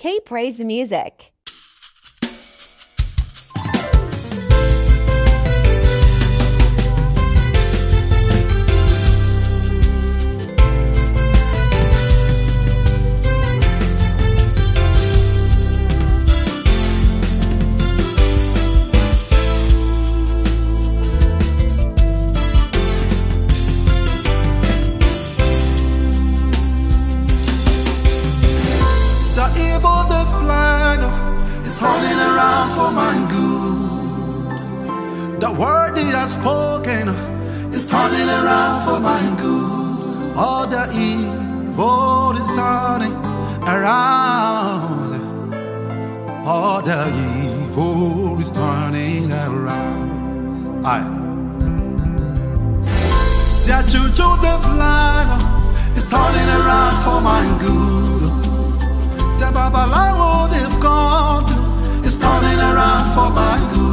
K Praise Music. Turning around for my good. The word he has spoken is turning around for my good. All the evil is turning around. All the evil is turning around. Aye. The juju, the plan is turning around for my good. The babalawo they've gone to is turning around for my good.